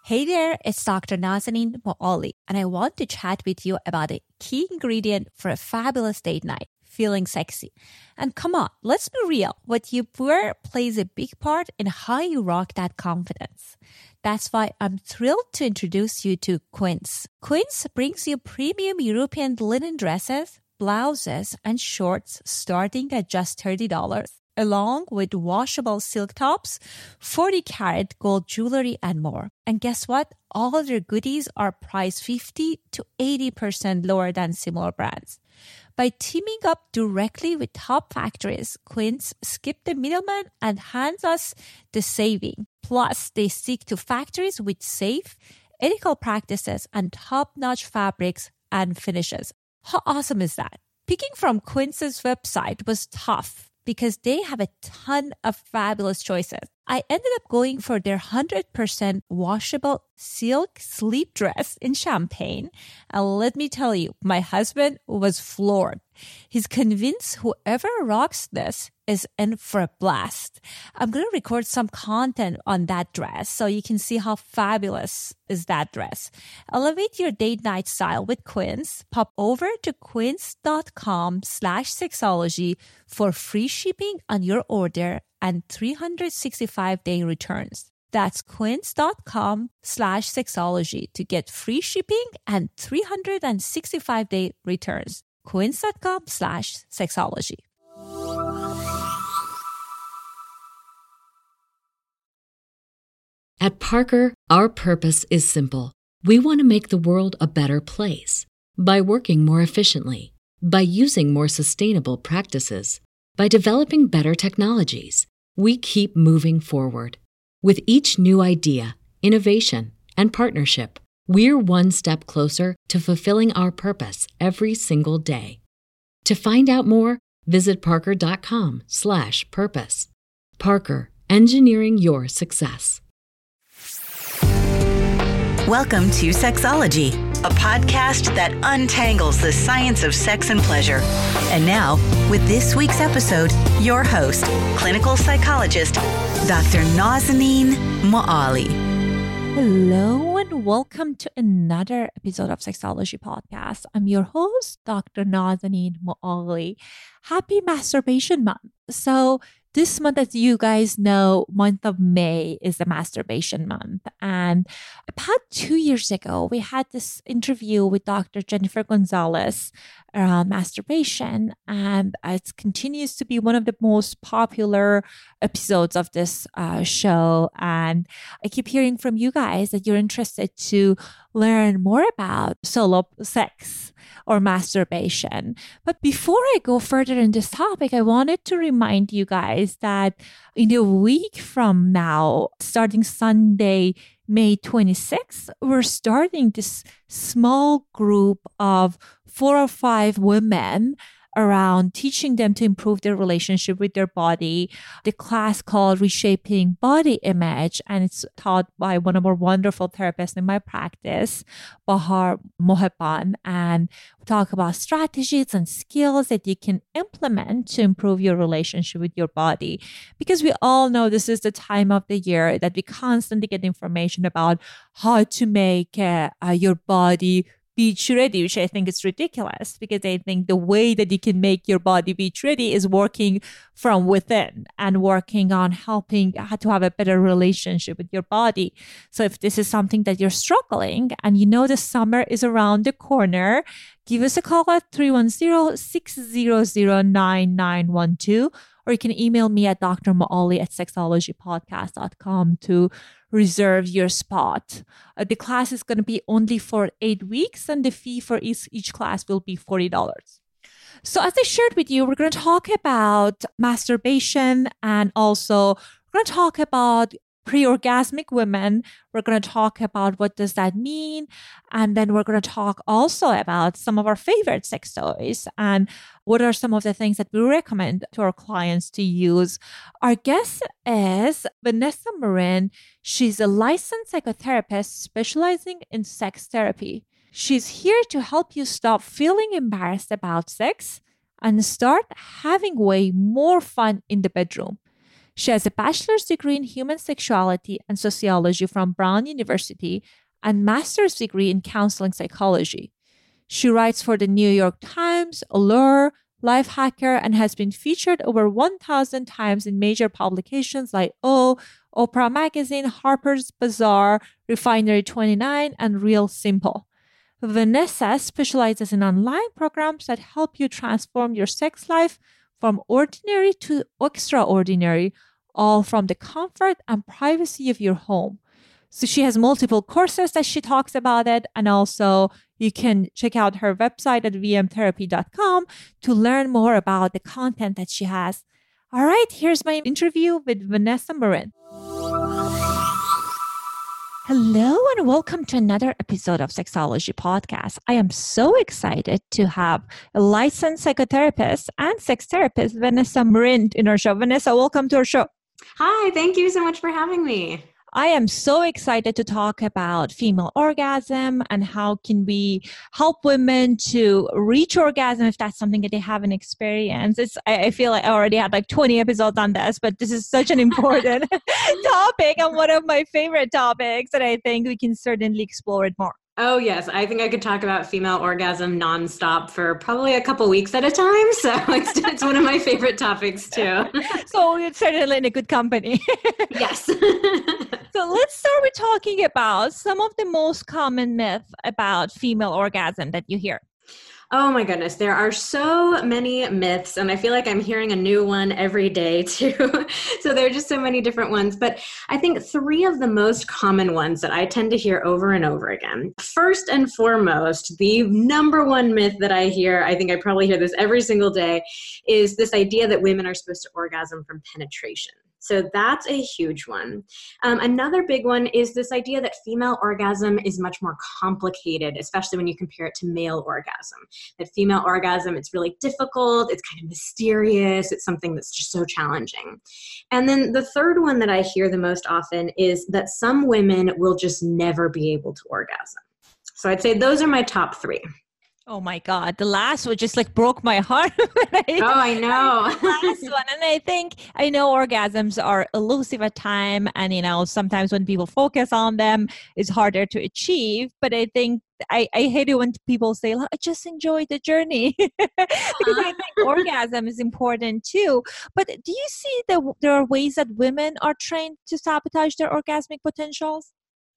Hey there, it's Dr. Nazanin Moali, and I want to chat with you about a key ingredient for a fabulous date night, feeling sexy. And come on, let's be real. What you wear plays a big part in how you rock that confidence. That's why I'm thrilled to introduce you to Quince. Quince brings you premium European linen dresses, blouses, and shorts starting at just $30, along with washable silk tops, 40-karat gold jewelry, and more. And guess what? All of their goodies are priced 50 to 80% lower than similar brands. By teaming up directly with top factories, Quince skipped the middleman and hands us the saving. Plus, they stick to factories with safe, ethical practices and top-notch fabrics and finishes. How awesome is that? Picking from Quince's website was tough because they have a ton of fabulous choices. I ended up going for their 100% washable silk sleep dress in champagne. And let me tell you, my husband was floored. He's convinced whoever rocks this is in for a blast. I'm going to record some content on that dress so you can see how fabulous is that dress. Elevate your date night style with Quince. Pop over to quince.com/sexology for free shipping on your order and 365-day returns. That's quince.com/sexology to get free shipping and 365-day returns. Quince.com/sexology. At Parker, our purpose is simple. We want to make the world a better place by working more efficiently, by using more sustainable practices, by developing better technologies. We keep moving forward. With each new idea, innovation, and partnership, we're one step closer to fulfilling our purpose every single day. To find out more, visit parker.com/purpose. Parker, engineering your success. Welcome to Sexology, a podcast that untangles the science of sex and pleasure. And now, with this week's episode, your host, clinical psychologist, Dr. Nazanin Moali. Hello and welcome to another episode of Sexology Podcast. I'm your host, Dr. Nazanin Moali. Happy Masturbation Month. So this month, as you guys know, month of May is the masturbation month. And about 2 years ago, we had this interview with Dr. Jennifer Gonzalez around masturbation. And it continues to be one of the most popular episodes of this show. And I keep hearing from you guys that you're interested to learn more about solo sex or masturbation. But before I go further in this topic, I wanted to remind you guys that in a week from now, starting Sunday, May 26th, we're starting this small group of 4 or 5 women around teaching them to improve their relationship with their body. The class called Reshaping Body Image, and it's taught by one of our wonderful therapists in my practice, Bahar Mohebban. And we talk about strategies and skills that you can implement to improve your relationship with your body. Because we all know this is the time of the year that we constantly get information about how to make your body beach ready, which I think is ridiculous because I think the way that you can make your body beach ready is working from within and working on helping to have a better relationship with your body. So if this is something that you're struggling and you know the summer is around the corner, give us a call at 310-600-9912, or you can email me at drmoali@sexologypodcast.com to reserve your spot. The class is going to be only for 8 weeks, and the fee for each class will be $40. So as I shared with you, we're going to talk about masturbation, and also we're going to talk about pre-orgasmic women. We're going to talk about what does that mean. And then we're going to talk also about some of our favorite sex toys and what are some of the things that we recommend to our clients to use. Our guest is Vanessa Marin. She's a licensed psychotherapist specializing in sex therapy. She's here to help you stop feeling embarrassed about sex and start having way more fun in the bedroom. She has a bachelor's degree in human sexuality and sociology from Brown University and master's degree in counseling psychology. She writes for the New York Times, Allure, Lifehacker, and has been featured over 1,000 times in major publications like O, Oprah Magazine, Harper's Bazaar, Refinery29, and Real Simple. Vanessa specializes in online programs that help you transform your sex life from ordinary to extraordinary, all from the comfort and privacy of your home. So she has multiple courses that she talks about it. And also you can check out her website at vmtherapy.com to learn more about the content that she has. All right, here's my interview with Vanessa Marin. Hello and welcome to another episode of Sexology Podcast. I am so excited to have a licensed psychotherapist and sex therapist, Vanessa Marin, in our show. Vanessa, welcome to our show. Hi, thank you so much for having me. I am so excited to talk about female orgasm and how can we help women to reach orgasm if that's something that they haven't experienced. I feel like I already had like 20 episodes on this, but this is such an important topic and one of my favorite topics that I think we can certainly explore it more. Oh, yes. I think I could talk about female orgasm nonstop for probably a couple weeks at a time. So it's one of my favorite topics too. So it's certainly in a good company. Yes. So let's start with talking about some of the most common myths about female orgasm that you hear. Oh my goodness, there are so many myths, and I feel like I'm hearing a new one every day too. So there are just so many different ones, but I think three of the most common ones that I tend to hear over and over again. First and foremost, the number one myth that I hear, I think I probably hear this every single day, is this idea that women are supposed to orgasm from penetration. So that's a huge one. Another big one is this idea that female orgasm is much more complicated, especially when you compare it to male orgasm. That female orgasm, it's really difficult, it's kind of mysterious, it's something that's just so challenging. And then the third one that I hear the most often is that some women will just never be able to orgasm. So I'd say those are my top three. Oh my God. The last one just like broke my heart. I know. The last one. And I know orgasms are elusive at time. And, sometimes when people focus on them, it's harder to achieve. But I think I hate it when people say, I just enjoy the journey. Because I think orgasm is important too. But do you see that there are ways that women are trained to sabotage their orgasmic potentials?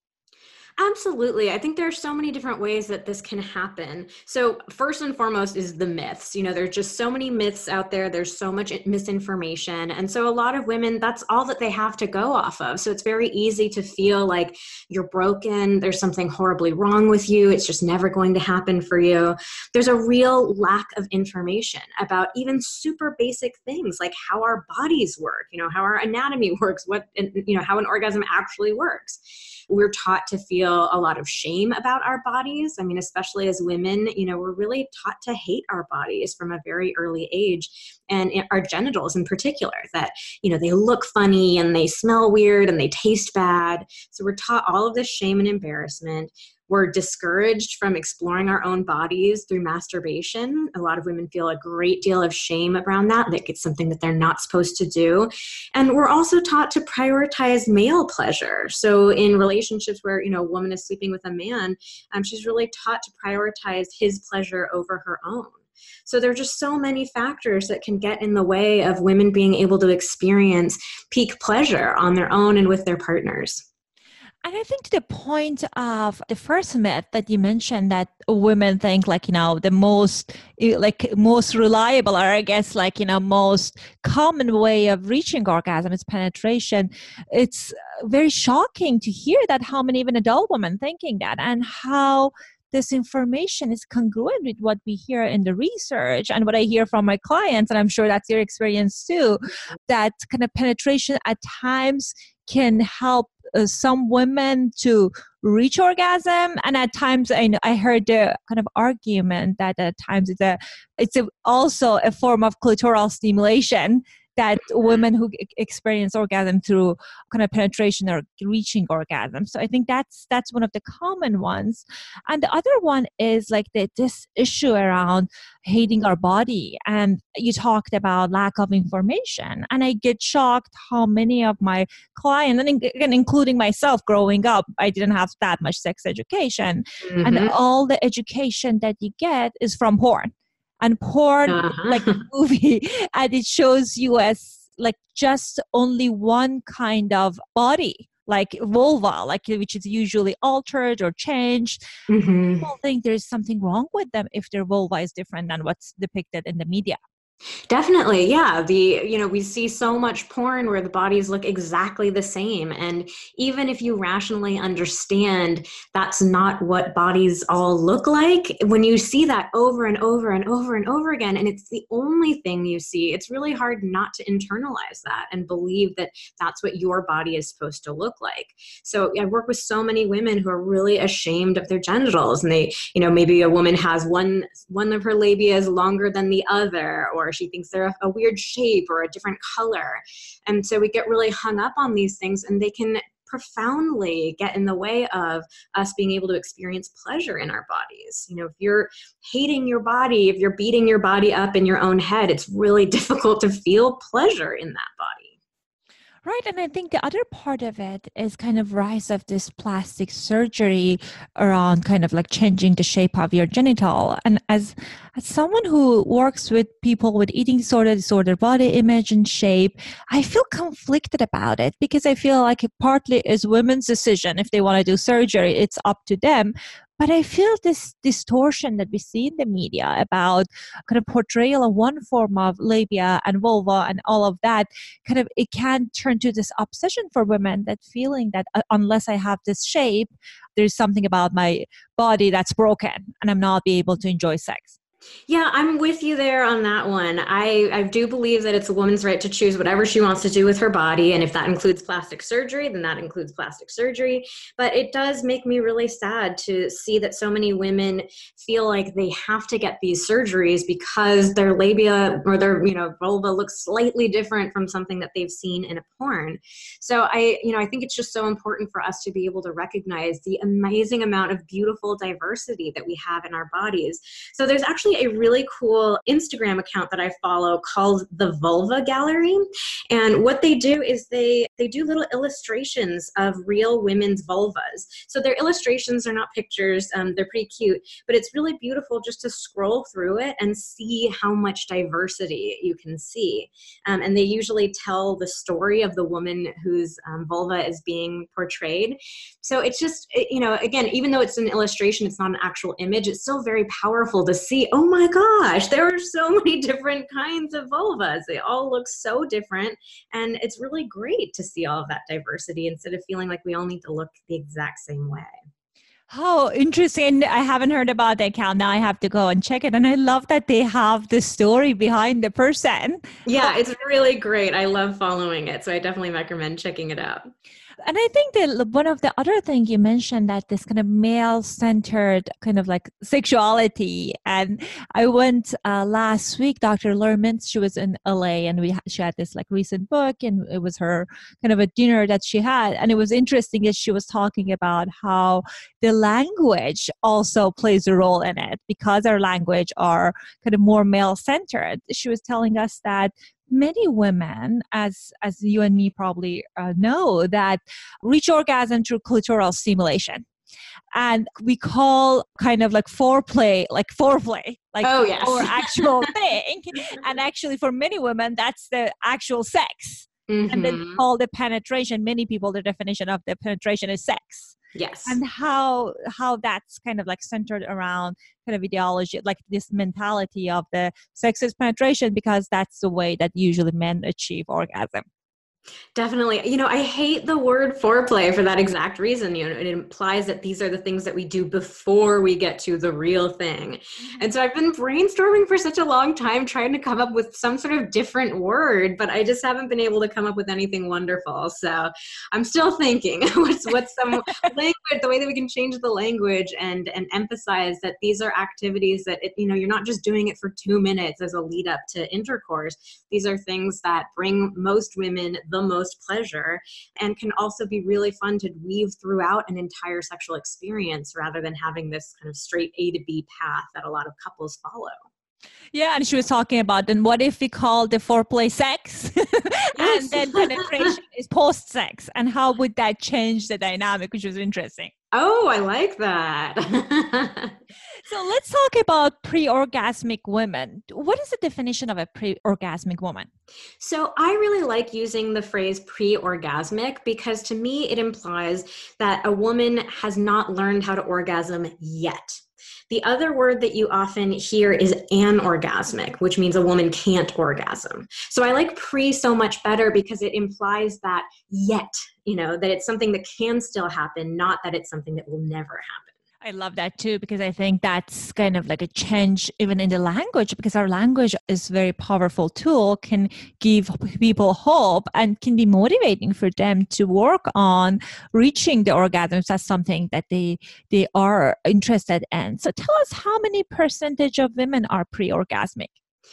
Absolutely. I think there are so many different ways that this can happen. So first and foremost is the myths. There's just so many myths out there. There's so much misinformation. And so a lot of women, that's all that they have to go off of. So it's very easy to feel like you're broken. There's something horribly wrong with you. It's just never going to happen for you. There's a real lack of information about even super basic things like how our bodies work, how our anatomy works, how an orgasm actually works. We're taught to feel a lot of shame about our bodies. I mean, especially as women, we're really taught to hate our bodies from a very early age, and our genitals in particular, that, they look funny and they smell weird and they taste bad. So we're taught all of this shame and embarrassment. We're discouraged from exploring our own bodies through masturbation. A lot of women feel a great deal of shame around that, like it's something that they're not supposed to do. And we're also taught to prioritize male pleasure. So in relationships where, a woman is sleeping with a man, she's really taught to prioritize his pleasure over her own. So there are just so many factors that can get in the way of women being able to experience peak pleasure on their own and with their partners. And I think to the point of the first myth that you mentioned, that women think the most reliable, or I guess most common way of reaching orgasm is penetration. It's very shocking to hear that, how many even adult women thinking that, and how this information is congruent with what we hear in the research and what I hear from my clients. And I'm sure that's your experience too, that kind of penetration at times can help some women to reach orgasm, and at times I heard the kind of argument that at times it's also a form of clitoral stimulation that women who experience orgasm through kind of penetration or reaching orgasm. So I think that's one of the common ones. And the other one is like this issue around hating our body. And you talked about lack of information. And I get shocked how many of my clients, and again, including myself growing up, I didn't have that much sex education. And all the education that you get is from porn. And porn, like a movie, and it shows you as like just only one kind of body, like vulva, like which is usually altered or changed. People think there's something wrong with them if their vulva is different than what's depicted in the media. Definitely. Yeah. We see so much porn where the bodies look exactly the same. And even if you rationally understand that's not what bodies all look like, when you see that over and over and over and over again, and it's the only thing you see, it's really hard not to internalize that and believe that that's what your body is supposed to look like. So I work with so many women who are really ashamed of their genitals, and they, maybe a woman has one of her labia is longer than the other, or she thinks they're a weird shape or a different color. And so we get really hung up on these things, and they can profoundly get in the way of us being able to experience pleasure in our bodies. If you're hating your body, if you're beating your body up in your own head, it's really difficult to feel pleasure in that body. Right. And I think the other part of it is kind of rise of this plastic surgery around kind of like changing the shape of your genital. And as someone who works with people with eating disorder, body image and shape, I feel conflicted about it because I feel like it partly is women's decision. If they want to do surgery, it's up to them. But I feel this distortion that we see in the media about kind of portrayal of one form of labia and vulva and all of that, kind of it can turn to this obsession for women, that feeling that unless I have this shape, there's something about my body that's broken and I'm not be able to enjoy sex. Yeah, I'm with you there on that one. I do believe that it's a woman's right to choose whatever she wants to do with her body. And if that includes plastic surgery, then that includes plastic surgery. But it does make me really sad to see that so many women feel like they have to get these surgeries because their labia or their, vulva looks slightly different from something that they've seen in a porn. So I think it's just so important for us to be able to recognize the amazing amount of beautiful diversity that we have in our bodies. So there's actually a really cool Instagram account that I follow called the Vulva Gallery. And what they do is they do little illustrations of real women's vulvas. So their illustrations are not pictures. They're pretty cute, but it's really beautiful just to scroll through it and see how much diversity you can see. And they usually tell the story of the woman whose vulva is being portrayed. So it's just, again, even though it's an illustration, it's not an actual image, it's still very powerful to see, oh my gosh, there are so many different kinds of vulvas. They all look so different. And it's really great to see all of that diversity instead of feeling like we all need to look the exact same way. Oh, interesting. I haven't heard about the account. Now I have to go and check it. And I love that they have the story behind the person. Yeah, it's really great. I love following it. So I definitely recommend checking it out. And I think that one of the other things you mentioned, that this kind of male-centered kind of like sexuality. And I went last week, Dr. Laura Mintz, she was in LA, and she had this like recent book, and it was her kind of a dinner that she had. And it was interesting that she was talking about how the language also plays a role in it, because our language are kind of more male-centered. She was telling us that many women, as you and me probably know, that reach orgasm through clitoral stimulation. And we call kind of like foreplay, like oh, yes. or actual thing. And actually for many women, that's the actual sex. Mm-hmm. And then we call the penetration, many people, the definition of the penetration is sex. Yes. And how that's kind of like centered around kind of ideology, like this mentality of the sex is penetration, because that's the way that usually men achieve orgasm. Definitely. I hate the word foreplay for that exact reason. It implies that these are the things that we do before we get to the real thing. And so I've been brainstorming for such a long time, trying to come up with some sort of different word, but I just haven't been able to come up with anything wonderful. So I'm still thinking what's some language the way that we can change the language and emphasize that these are activities that, you're not just doing it for 2 minutes as a lead up to intercourse. These are things that bring most women the most pleasure and can also be really fun to weave throughout an entire sexual experience rather than having this kind of straight A to B path that a lot of couples follow. Yeah, and she was talking about, then what if we call the foreplay sex and then penetration is post-sex, and how would that change the dynamic, which was interesting. Oh, I like that. So let's talk about pre-orgasmic women. What is the definition of a pre-orgasmic woman? So I really like using the phrase pre-orgasmic because to me it implies that a woman has not learned how to orgasm yet. The other word that you often hear is anorgasmic, which means a woman can't orgasm. So I like pre so much better because it implies that yet, that it's something that can still happen, not that it's something that will never happen. I love that too, because I think that's kind of like a change even in the language, because our language is a very powerful tool, can give people hope and can be motivating for them to work on reaching the orgasms. That's something that they are interested in. So tell us, how many percentage of women are pre-orgasmic?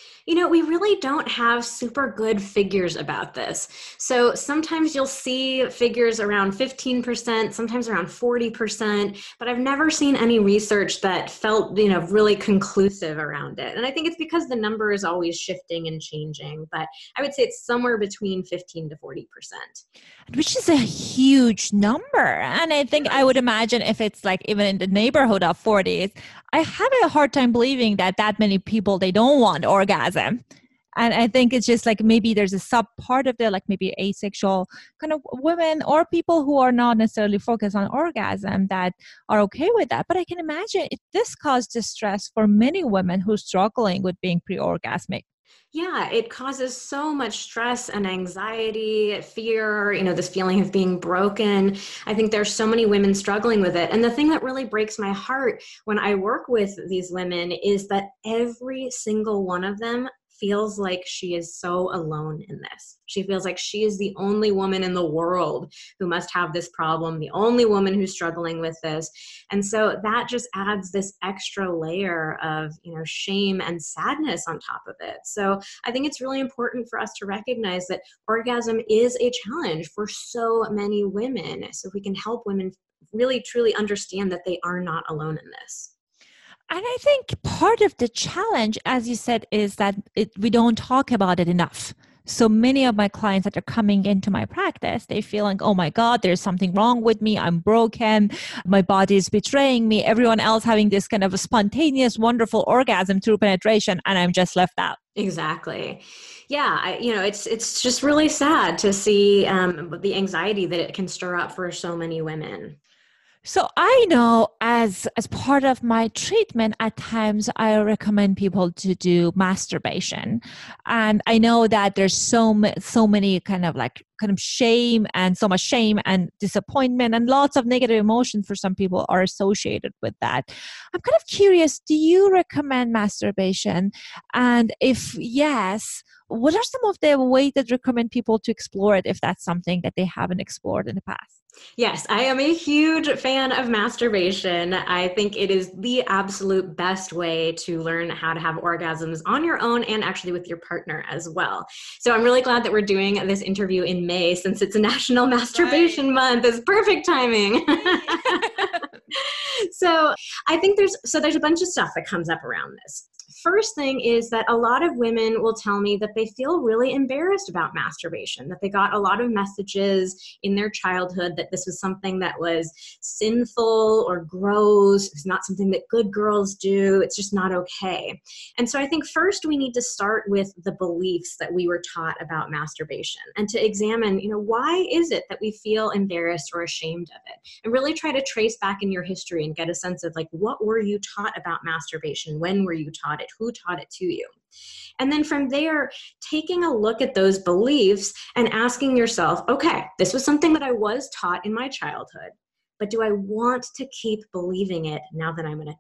We really don't have super good figures about this. So sometimes you'll see figures around 15%, sometimes around 40%, but I've never seen any research that felt, really conclusive around it. And I think it's because the number is always shifting and changing, but I would say it's somewhere between 15 to 40%. Which is a huge number. And I think I would imagine if it's like even in the neighborhood of 40s, I have a hard time believing that many people, they don't want orgasm. And I think it's just like maybe there's a sub part of there, like maybe asexual kind of women or people who are not necessarily focused on orgasm that are okay with that. But I can imagine if this caused distress for many women who are struggling with being pre-orgasmic. Yeah, it causes so much stress and anxiety, fear, this feeling of being broken. I think there's so many women struggling with it. And the thing that really breaks my heart when I work with these women is that every single one of them feels like she is so alone in this. She feels like she is the only woman in the world who must have this problem, the only woman who's struggling with this. And so that just adds this extra layer of, shame and sadness on top of it. So I think it's really important for us to recognize that orgasm is a challenge for so many women. So if we can help women really, truly understand that they are not alone in this. And I think part of the challenge, as you said, is that we don't talk about it enough. So many of my clients that are coming into my practice, they feel like, oh my God, there's something wrong with me. I'm broken. My body is betraying me. Everyone else having this kind of a spontaneous, wonderful orgasm through penetration, and I'm just left out. Exactly. Yeah. It's just really sad to see the anxiety that it can stir up for so many women. So I know as part of my treatment, at times I recommend people to do masturbation. And I know that there's so many kind of shame and so much shame and disappointment and lots of negative emotions for some people are associated with that. I'm kind of curious, do you recommend masturbation? And if yes, what are some of the ways that you recommend people to explore it if that's something that they haven't explored in the past? Yes, I am a huge fan of masturbation. I think it is the absolute best way to learn how to have orgasms on your own and actually with your partner as well. So I'm really glad that we're doing this interview in May since it's a National Masturbation Month. It's perfect timing. So I think there's a bunch of stuff that comes up around this. First thing is that a lot of women will tell me that they feel really embarrassed about masturbation, that they got a lot of messages in their childhood that this was something that was sinful or gross. It's not something that good girls do. It's just not okay. And so I think first we need to start with the beliefs that we were taught about masturbation and to examine, why is it that we feel embarrassed or ashamed of it? And really try to trace back in your history and get a sense of what were you taught about masturbation? When were you taught it? Who taught it to you? And then from there, taking a look at those beliefs and asking yourself, okay, this was something that I was taught in my childhood, but do I want to keep believing it now that I'm an adult?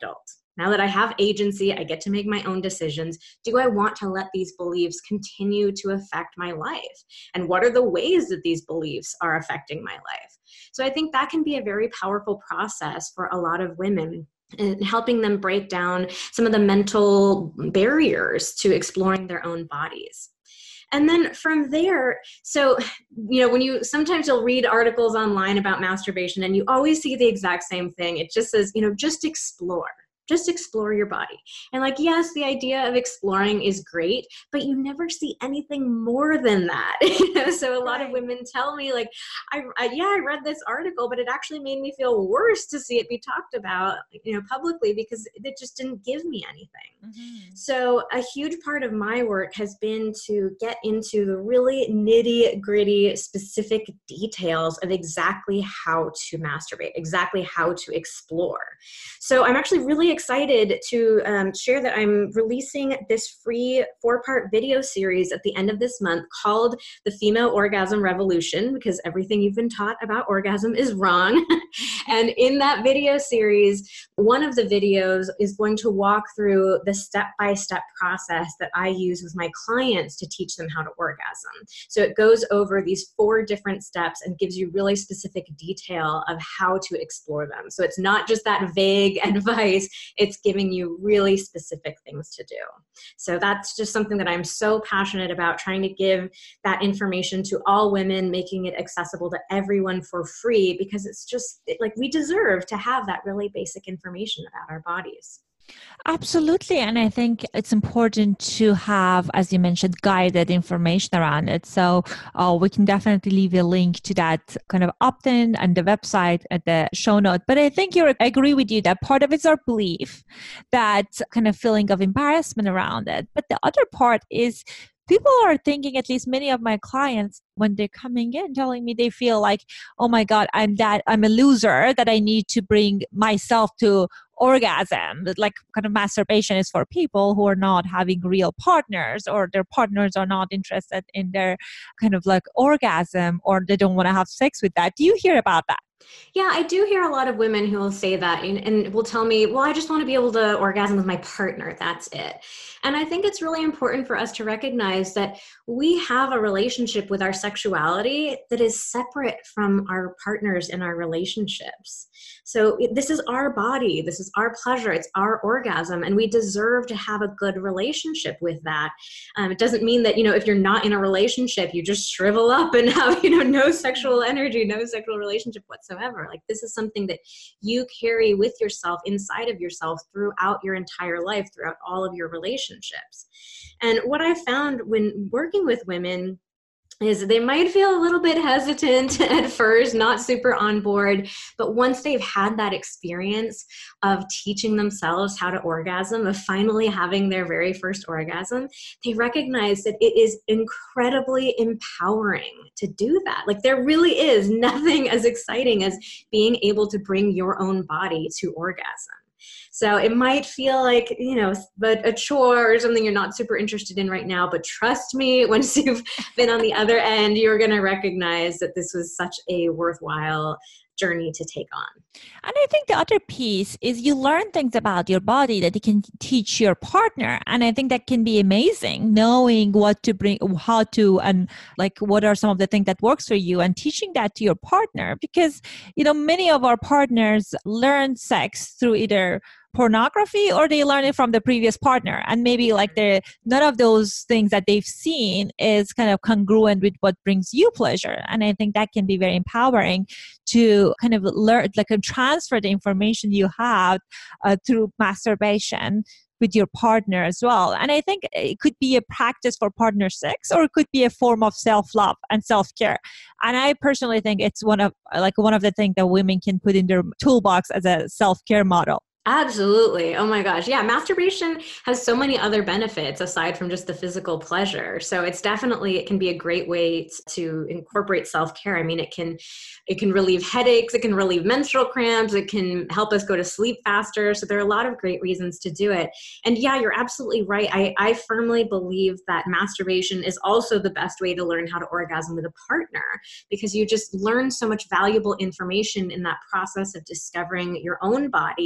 Now that I have agency, I get to make my own decisions. Do I want to let these beliefs continue to affect my life? And what are the ways that these beliefs are affecting my life? So I think that can be a very powerful process for a lot of women, and helping them break down some of the mental barriers to exploring their own bodies. And then from there, so, sometimes you'll read articles online about masturbation and you always see the exact same thing. It just says, just explore. Just explore your body. And yes, the idea of exploring is great, but you never see anything more than that. So a lot of women tell me I read this article, but it actually made me feel worse to see it be talked about, publicly, because it just didn't give me anything. Mm-hmm. So a huge part of my work has been to get into the really nitty gritty specific details of exactly how to masturbate, exactly how to explore. So I'm actually really excited to share that I'm releasing this free 4-part video series at the end of this month called The Female Orgasm Revolution, because everything you've been taught about orgasm is wrong. And in that video series, one of the videos is going to walk through the step-by-step process that I use with my clients to teach them how to orgasm. So it goes over these 4 different steps and gives you really specific detail of how to explore them. So it's not just that vague advice, it's giving you really specific things to do. So that's just something that I'm so passionate about, trying to give that information to all women, making it accessible to everyone for free, because it's just we deserve to have that really basic information about our bodies. Absolutely. And I think it's important to have, as you mentioned, guided information around it. So we can definitely leave a link to that kind of opt-in and the website at the show note. But I think I agree with you that part of it's our belief, that kind of feeling of embarrassment around it. But the other part is people are thinking, at least many of my clients, when they're coming in telling me they feel like, oh my God, I'm a loser, that I need to bring myself to orgasm. Like kind of masturbation is for people who are not having real partners, or their partners are not interested in their kind of orgasm, or they don't want to have sex with that. Do you hear about that? Yeah, I do hear a lot of women who will say that and will tell me, well, I just want to be able to orgasm with my partner. That's it. And I think it's really important for us to recognize that we have a relationship with our sexuality that is separate from our partners in our relationships. So this is our body. This is our pleasure. It's our orgasm. And we deserve to have a good relationship with that. It doesn't mean that, if you're not in a relationship, you just shrivel up and have, no sexual energy, no sexual relationship whatsoever. This is something that you carry with yourself, inside of yourself, throughout your entire life, throughout all of your relationships. And what I found when working with women is they might feel a little bit hesitant at first, not super on board, but once they've had that experience of teaching themselves how to orgasm, of finally having their very first orgasm, they recognize that it is incredibly empowering to do that. There really is nothing as exciting as being able to bring your own body to orgasm. So it might feel like, but a chore or something you're not super interested in right now. But trust me, once you've been on the other end, you're going to recognize that this was such a worthwhile journey to take on. And I think the other piece is you learn things about your body that you can teach your partner. And I think that can be amazing, knowing what to bring, how to, and what are some of the things that works for you, and teaching that to your partner. Because, many of our partners learn sex through either pornography or they learn it from the previous partner, and maybe none of those things that they've seen is kind of congruent with what brings you pleasure. And I think that can be very empowering to kind of learn, transfer the information you have through masturbation with your partner as well. And I think it could be a practice for partner sex, or it could be a form of self-love and self-care. And I personally think it's one of the things that women can put in their toolbox as a self-care model. Absolutely. Oh my gosh. Yeah. Masturbation has so many other benefits aside from just the physical pleasure. So it can be a great way to incorporate self-care. I mean, it can relieve headaches. It can relieve menstrual cramps. It can help us go to sleep faster. So there are a lot of great reasons to do it. And yeah, you're absolutely right. I firmly believe that masturbation is also the best way to learn how to orgasm with a partner, because you just learn so much valuable information in that process of discovering your own body that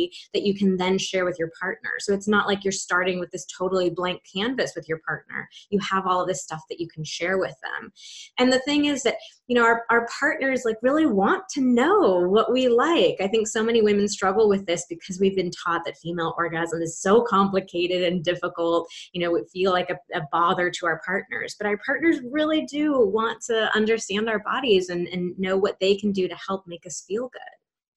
you can then share with your partner. So it's not like you're starting with this totally blank canvas with your partner. You have all of this stuff that you can share with them. And the thing is that, our partners like really want to know what we like. I think so many women struggle with this because we've been taught that female orgasm is so complicated and difficult. We feel like a bother to our partners, but our partners really do want to understand our bodies and know what they can do to help make us feel good.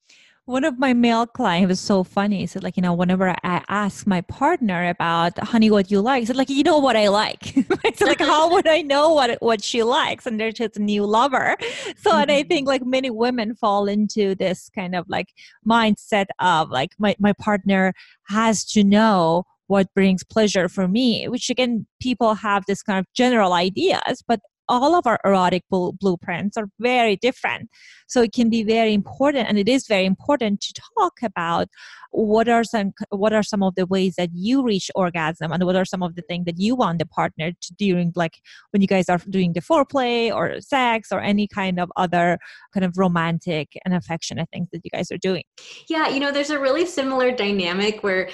One of my male clients was so funny. He said, whenever I ask my partner about, honey, what you like? He said, you know what I like. So how would I know what she likes? And there's just a new lover. So, and I think many women fall into this kind of mindset of my partner has to know what brings pleasure for me, which again, people have this kind of general ideas, but all of our erotic blueprints are very different. So it can be very important, and it is very important to talk about what are some of the ways that you reach orgasm, and what are some of the things that you want the partner to during when you guys are doing the foreplay or sex or any kind of other kind of romantic and affectionate things that you guys are doing. Yeah, there's a really similar dynamic where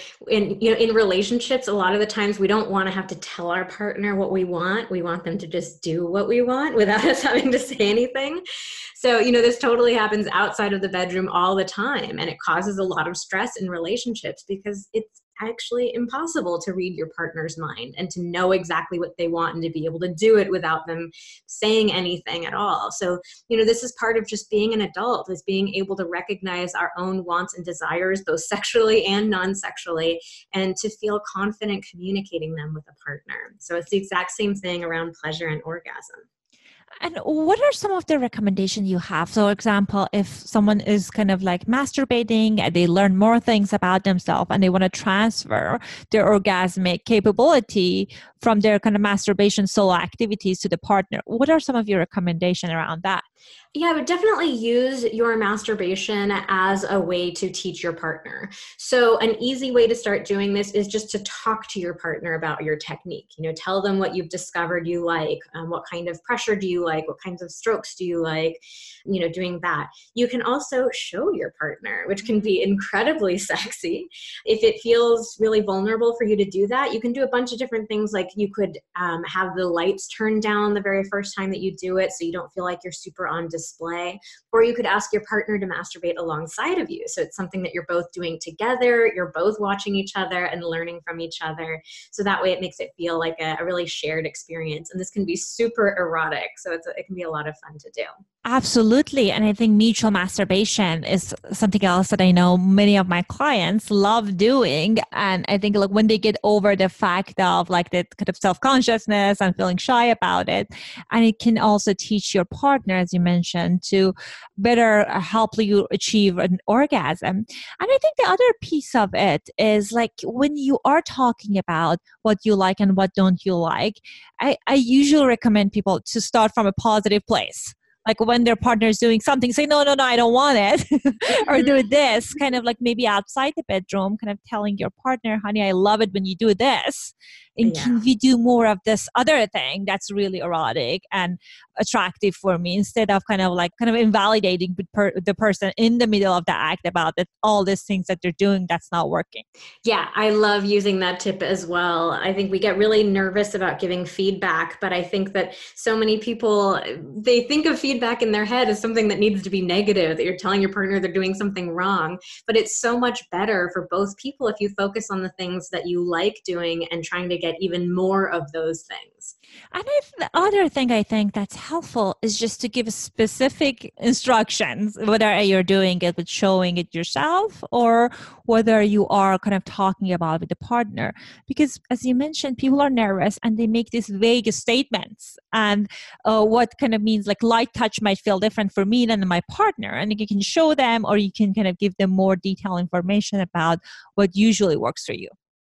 in relationships, a lot of the times we don't want to have to tell our partner what we want. We want them to just do what we want without us having to say anything. So, this totally happens outside of the bedroom all the time. And it causes a lot of stress in relationships because it's actually impossible to read your partner's mind and to know exactly what they want and to be able to do it without them saying anything at all. So, this is part of just being an adult, is being able to recognize our own wants and desires, both sexually and non-sexually, and to feel confident communicating them with a partner. So it's the exact same thing around pleasure and orgasm. And what are some of the recommendations you have? So, for example, if someone is kind of masturbating and they learn more things about themselves and they want to transfer their orgasmic capability from their kind of masturbation solo activities to the partner, what are some of your recommendations around that? Yeah, I would definitely use your masturbation as a way to teach your partner. So an easy way to start doing this is just to talk to your partner about your technique. Tell them what you've discovered you like, what kind of pressure do you like, what kinds of strokes do you like, doing that. You can also show your partner, which can be incredibly sexy. If it feels really vulnerable for you to do that, you can do a bunch of different things. Like you could have the lights turned down the very first time that you do it, so you don't feel like you're super on display. Or you could ask your partner to masturbate alongside of you. So it's something that you're both doing together. You're both watching each other and learning from each other. So that way it makes it feel like a really shared experience. And this can be super erotic. So it can be a lot of fun to do. Absolutely. And I think mutual masturbation is something else that I know many of my clients love doing. And I think when they get over the fact of the kind of self-consciousness and feeling shy about it, and it can also teach your partner, as you mentioned, to better help you achieve an orgasm. And I think the other piece of it is when you are talking about what you like and what don't you like, I usually recommend people to start from a positive place. When their partner is doing something, say, no, I don't want it. Or do this, kind of maybe outside the bedroom, kind of telling your partner, honey, I love it when you do this. And can we do more of this other thing that's really erotic and attractive for me, instead of kind of invalidating the person in the middle of the act about all these things that they're doing that's not working. Yeah, I love using that tip as well. I think we get really nervous about giving feedback, but I think that so many people, they think of feedback in their head as something that needs to be negative, that you're telling your partner they're doing something wrong. But it's so much better for both people if you focus on the things that you like doing and trying to get even more of those things. And the other thing I think that's helpful is just to give specific instructions, whether you're doing it with showing it yourself or whether you are kind of talking about it with the partner. Because as you mentioned, people are nervous and they make these vague statements. And what kind of means light touch might feel different for me than my partner. And you can show them, or you can kind of give them more detailed information about what usually works for you.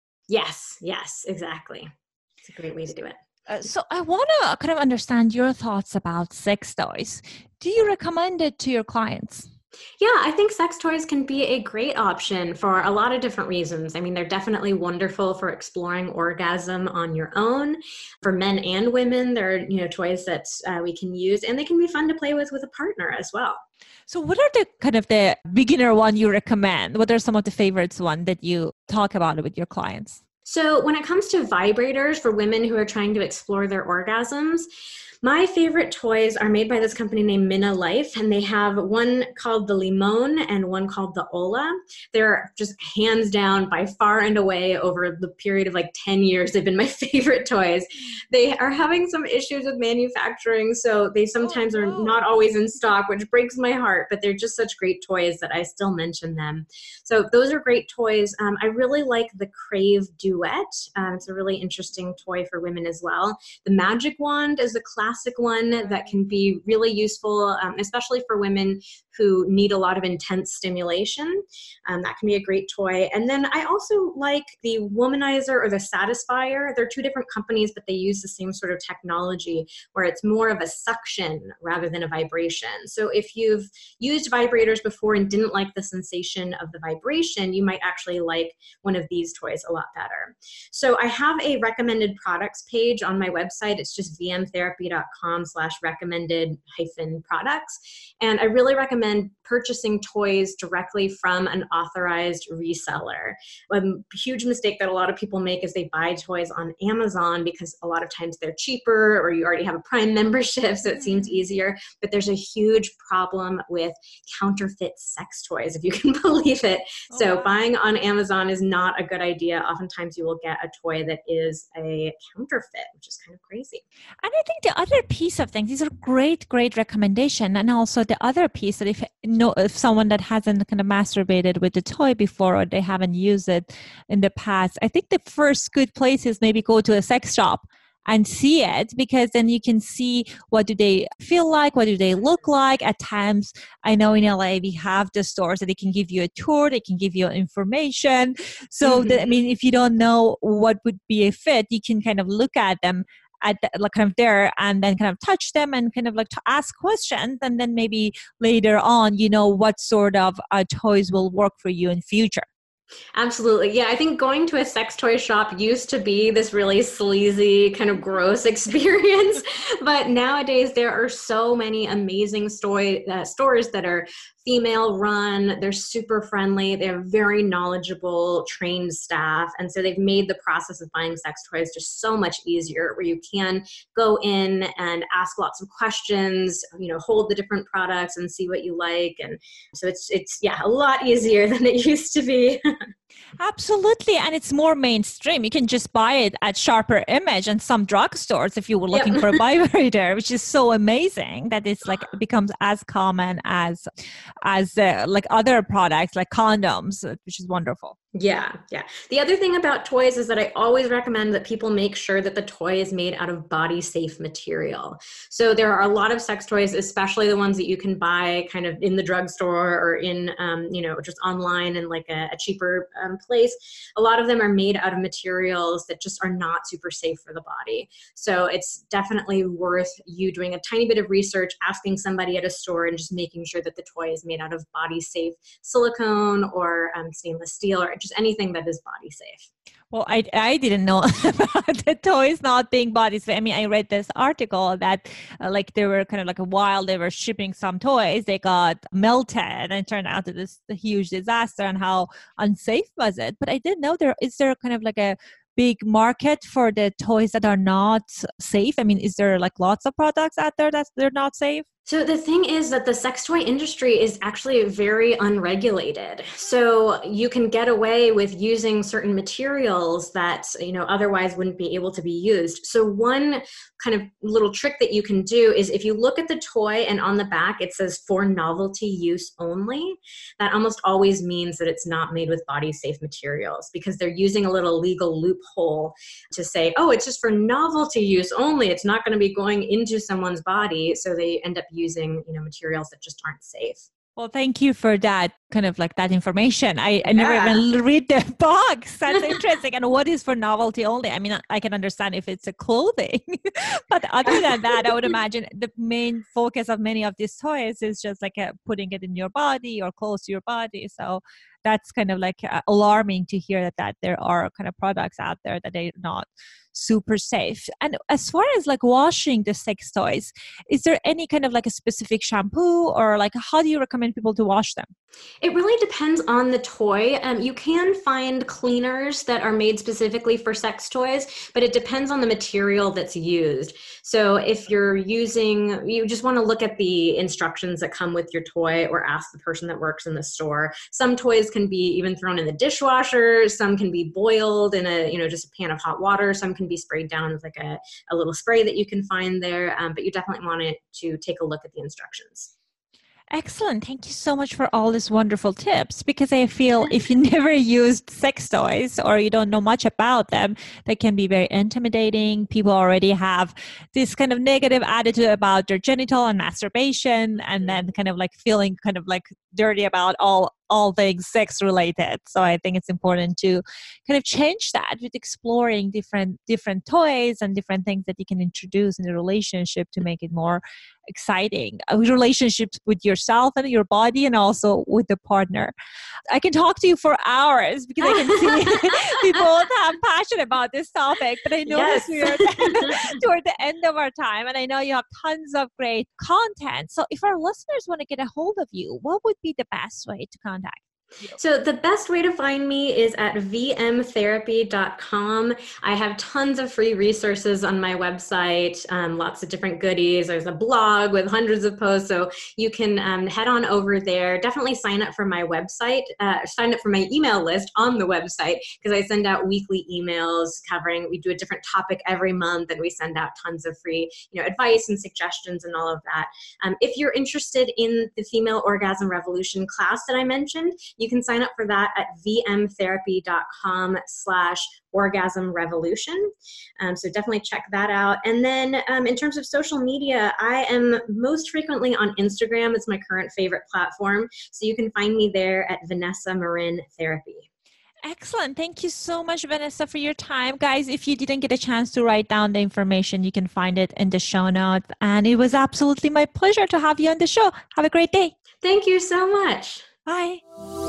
Yes, exactly. It's a great way to do it. So I want to kind of understand your thoughts about sex toys. Do you recommend it to your clients? Yeah, I think sex toys can be a great option for a lot of different reasons. I mean, they're definitely wonderful for exploring orgasm on your own. For men and women, there are, toys that we can use, and they can be fun to play with a partner as well. So what are the kind of the beginner one you recommend? What are some of the favorites one that you talk about with your clients? So when it comes to vibrators for women who are trying to explore their orgasms, my favorite toys are made by this company named Minna Life, and they have one called the Limon and one called the Ola. They're just hands down by far and away over the period of like 10 years, they've been my favorite toys. They are having some issues with manufacturing, so they sometimes are not always in stock, which breaks my heart, but they're just such great toys that I still mention them. So those are great toys. I really like the Crave Duet. It's a really interesting toy for women as well. The Magic Wand is a classic one that can be really useful, especially for women who need a lot of intense stimulation. That can be a great toy. And then I also like the Womanizer or the Satisfier. They're two different companies, but they use the same sort of technology where it's more of a suction rather than a vibration. So if you've used vibrators before and didn't like the sensation of the vibration, you might actually like one of these toys a lot better. So I have a recommended products page on my website. It's just vmtherapy.com/recommended-products. And I really recommend purchasing toys directly from an authorized reseller. A huge mistake that a lot of people make is they buy toys on Amazon because a lot of times they're cheaper or you already have a Prime membership, so it seems easier. But there's a huge problem with counterfeit sex toys, if you can believe it. So buying on Amazon is not a good idea. Oftentimes you will get a toy that is a counterfeit, which is kind of crazy. And I think the other piece of things, these are great recommendation. And also the other piece that if someone that hasn't kind of masturbated with the toy before or they haven't used it in the past, I think the first good place is maybe go to a sex shop and see it, because then you can see what do they feel like, what do they look like. At times, I know in LA we have the stores that they can give you a tour, they can give you information. So if you don't know what would be a fit, you can kind of look at them at like kind of there and then kind of touch them and kind of like to ask questions, and then maybe later on what sort of toys will work for you in future. Absolutely. Yeah, I think going to a sex toy shop used to be this really sleazy, kind of gross experience. But nowadays, there are so many amazing stores that are female run. They're super friendly. They have very knowledgeable, trained staff. And so they've made the process of buying sex toys just so much easier, where you can go in and ask lots of questions, hold the different products and see what you like. And so it's a lot easier than it used to be. Absolutely. And it's more mainstream. You can just buy it at Sharper Image and some drugstores if you were looking for a vibrator, which is so amazing that it's like it becomes as common as like other products like condoms, which is wonderful. Yeah. The other thing about toys is that I always recommend that people make sure that the toy is made out of body safe material. So there are a lot of sex toys, especially the ones that you can buy kind of in the drugstore or in, just online in like a cheaper place. A lot of them are made out of materials that just are not super safe for the body. So it's definitely worth you doing a tiny bit of research, asking somebody at a store and just making sure that the toy is made out of body safe silicone or stainless steel or just anything that is body safe. Well, I didn't know about the toys not being body safe. I mean, I read this article that they were kind of like while they were shipping some toys, they got melted and it turned out that this a huge disaster, and how unsafe was it. But I didn't know is there kind of like a big market for the toys that are not safe? I mean, is there like lots of products out there that they're not safe? So the thing is that the sex toy industry is actually very unregulated. So you can get away with using certain materials that, otherwise wouldn't be able to be used. So one kind of little trick that you can do is if you look at the toy and on the back, it says for novelty use only, that almost always means that it's not made with body safe materials, because they're using a little legal loophole to say, oh, it's just for novelty use only. It's not going to be going into someone's body. So they end up using materials that just aren't safe. Well, thank you for that kind of like that information. I never even read the box. That's interesting. And what is for novelty only? I mean, I can understand if it's a clothing, but other than that, I would imagine the main focus of many of these toys is just like putting it in your body or close to your body. So that's kind of like alarming to hear that there are kind of products out there that they're not super safe. And as far as like washing the sex toys, is there any kind of like a specific shampoo or like how do you recommend people to wash them? It really depends on the toy. You can find cleaners that are made specifically for sex toys, but it depends on the material that's used. So if you're you just want to look at the instructions that come with your toy or ask the person that works in the store. Some toys can be even thrown in the dishwasher. Some can be boiled in just a pan of hot water. Some can be sprayed down with like a little spray that you can find there. But you definitely want to take a look at the instructions. Excellent. Thank you so much for all these wonderful tips, because I feel if you never used sex toys or you don't know much about them, they can be very intimidating. People already have this kind of negative attitude about their genital and masturbation, and then kind of like feeling kind of like dirty about all things sex related. So I think it's important to kind of change that with exploring different toys and different things that you can introduce in the relationship to make it more exciting. Relationships with yourself and your body and also with the partner. I can talk to you for hours because I can see people have passion about this topic, but I notice we are toward the end of our time, and I know you have tons of great content. So if our listeners want to get a hold of you, what would be the best way to contact you? So the best way to find me is at vmtherapy.com. I have tons of free resources on my website, lots of different goodies. There's a blog with hundreds of posts, so you can head on over there. Definitely sign up for my website, sign up for my email list on the website, because I send out weekly emails we do a different topic every month, and we send out tons of free advice and suggestions and all of that. If you're interested in the Female Orgasm Revolution class that I mentioned, you can sign up for that at vmtherapy.com/orgasmrevolution. So definitely check that out. And then in terms of social media, I am most frequently on Instagram. It's my current favorite platform. So you can find me there at Vanessa Marin Therapy. Excellent. Thank you so much, Vanessa, for your time. Guys, if you didn't get a chance to write down the information, you can find it in the show notes. And it was absolutely my pleasure to have you on the show. Have a great day. Thank you so much. Bye.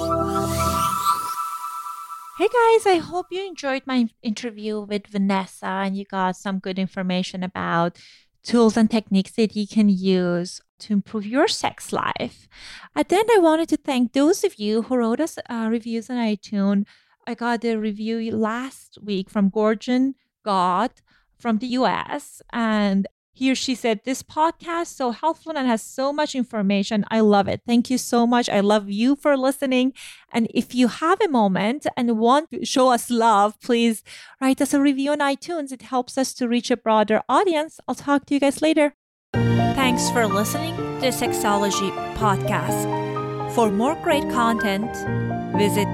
Hey guys, I hope you enjoyed my interview with Vanessa and you got some good information about tools and techniques that you can use to improve your sex life. And then I wanted to thank those of you who wrote us reviews on iTunes. I got a review last week from Gorgon God from the US, and here she said, "This podcast so helpful and has so much information. I love it. Thank you so much. I love you for listening. And if you have a moment and want to show us love, please write us a review on iTunes. It helps us to reach a broader audience. I'll talk to you guys later." Thanks for listening to the Sexology Podcast. For more great content, visit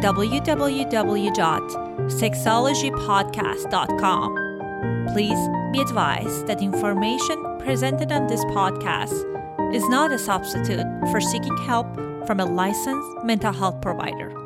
www.sexologypodcast.com. Please be advised that information presented on this podcast is not a substitute for seeking help from a licensed mental health provider.